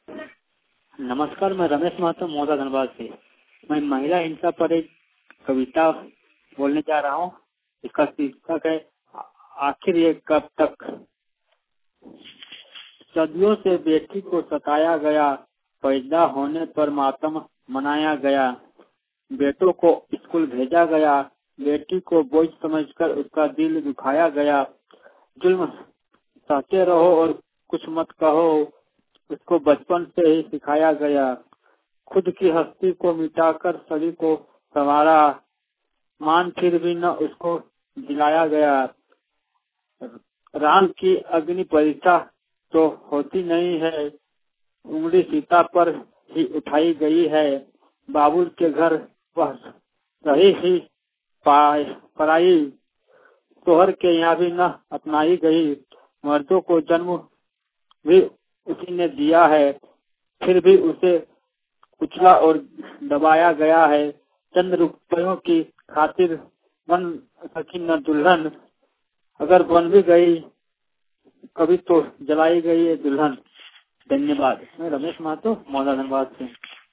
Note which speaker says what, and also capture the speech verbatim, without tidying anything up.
Speaker 1: नमस्कार, मैं रमेश महतो मौदा धनबाद से। मैं महिला हिंसा पर एक कविता बोलने जा रहा हूँ। इसका शीर्षक है आखिर ये कब तक। सदियों से बेटी को सताया गया, पैदा होने पर मातम मनाया गया, बेटों को स्कूल भेजा गया, बेटी को बोझ समझकर उसका दिल दुखाया गया। जुल्म सहते रहो और कुछ मत कहो, उसको बचपन से ही सिखाया गया। खुद की हस्ती को मिटाकर सभी को संवारा, मान फिर भी न उसको दिलाया गया। राम की अग्नि परीक्षा तो होती नहीं है, उंगली सीता पर ही उठाई गई है। बाबुल के घर वह रही ही पराई, तोहर के यहाँ भी न अपनाई गई। मर्दों को जन्म भी उसी ने दिया है, फिर भी उसे कुचला और दबाया गया है। चंद रुपयों की खातिर बन सकी न दुल्हन, अगर बन भी गई कभी तो जलाई गई है दुल्हन। धन्यवाद। मैं रमेश महतो मौदा धनबाद से।